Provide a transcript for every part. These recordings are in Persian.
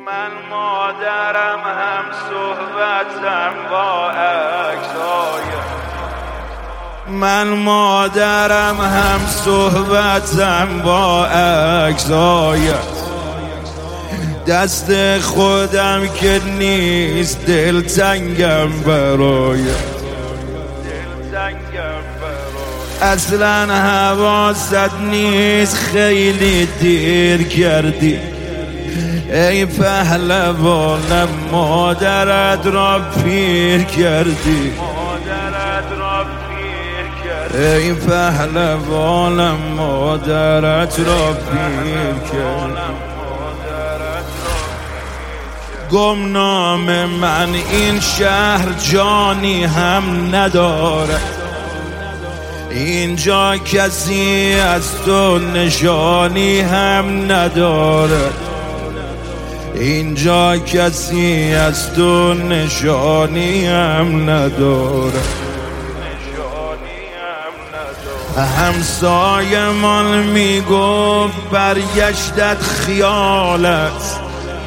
من مادرم هم صحبتم با عکسای من مادرم هم صحبتم با عکسایت دست خودم که نیست دلتنگم برایت اصلا حواست نیست خیلی دیر کردی ای پهلوانم مادرت را پیر کردی ای پهلوانم مادرت را پیر کردی گمنام من این شهر جانی هم نداره اینجا کسی از تو نشانی هم نداره اینجا کسی از تو نشانی هم نداره همسایه‌مان میگفت برگشتت خیالت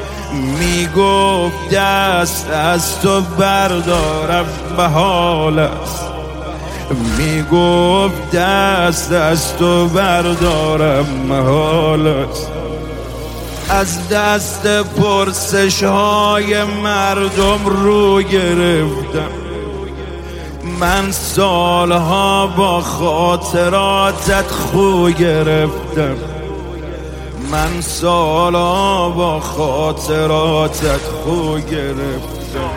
میگفت دست از تو بردارم به حالت میگفت دست از تو بردارم به حالت از دست پرسش های مردم رو گرفتم من سالها با خاطراتت خو گرفتم من سالها با خاطراتت خو گرفتم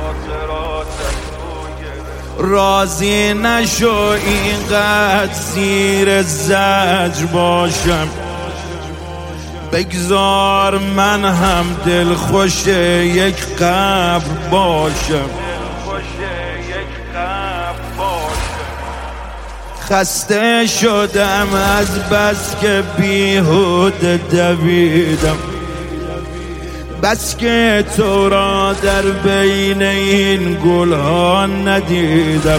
راضی نشو اینقدر زیر زجر باشم بگذار من هم دلخوش یک قبر باشم خسته شدم از بس که بیهوده دویدم بس که تو را در بین این گلها ندیدم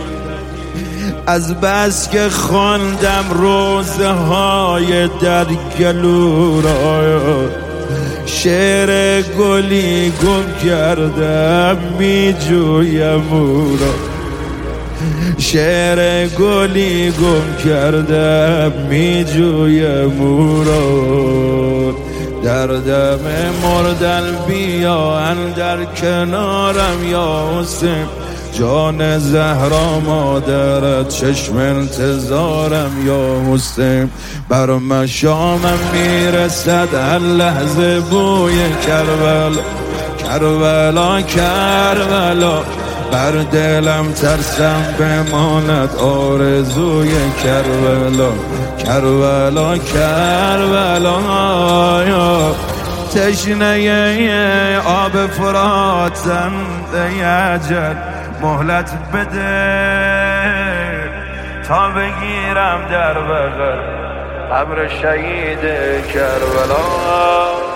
از بس که خواندم روزه های در گلو را شعر گلی گم کردم می جویم او را شعر گلی گم کردم می جویم او را در دم مردن بیا اندر کنارم یا حسین جان زهرا مادرت چشم انتظارم یا حسین بر مشامم میرسد هر لحظه بوی کربلا کربلا کربلا بر دلم ترسم بماند آرزوی کربلا کربلا کربلا تشنه آب فراتم اجل مهلت بده تا بگیرم در بغل قبر شهید کربلا